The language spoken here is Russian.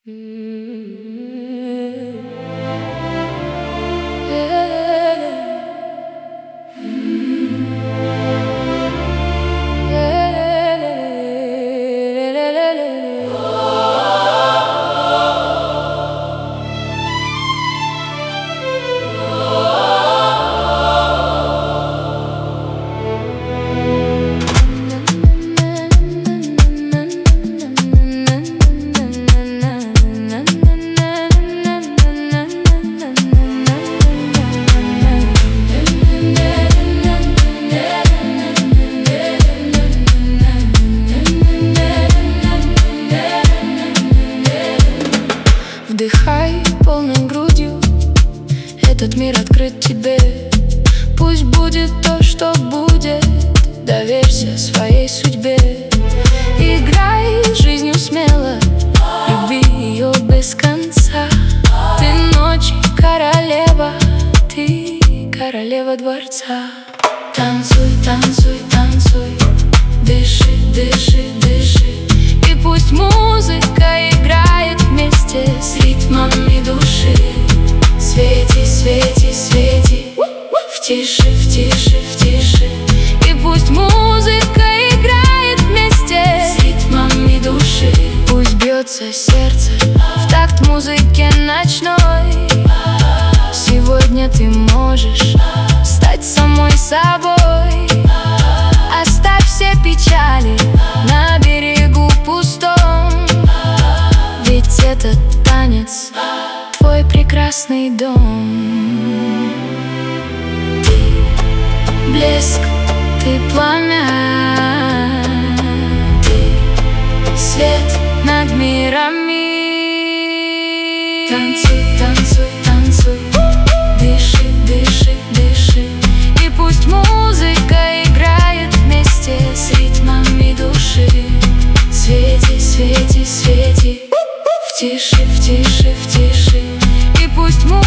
Вдыхай полной грудью, этот мир открыт тебе. Пусть будет то, что будет, доверься своей судьбе. Играй жизнью смело, люби ее без конца. Ты ночи королева, ты королева дворца. Танцуй, танцуй, танцуй, дыши, дыши, дыши. И пусть музыка играет вместе с ритмами души. Свети, свети, свети, в тиши, в тиши, в тиши. И пусть музыка играет вместе с ритмами души. Пусть бьется сердце в такт музыке ночной. Сегодня ты можешь стать самой собой. Оставь все печали на берегу пустом, ведь этот танец — твой прекрасный дом. Ты блеск, ты пламя, ты свет над мирами. Танцуй, танцуй, танцуй, дыши, дыши, дыши. И пусть музыка играет вместе с ритмами души. Свети, свети, свети, в тиши, в тиши, в тиши. И пусть музыка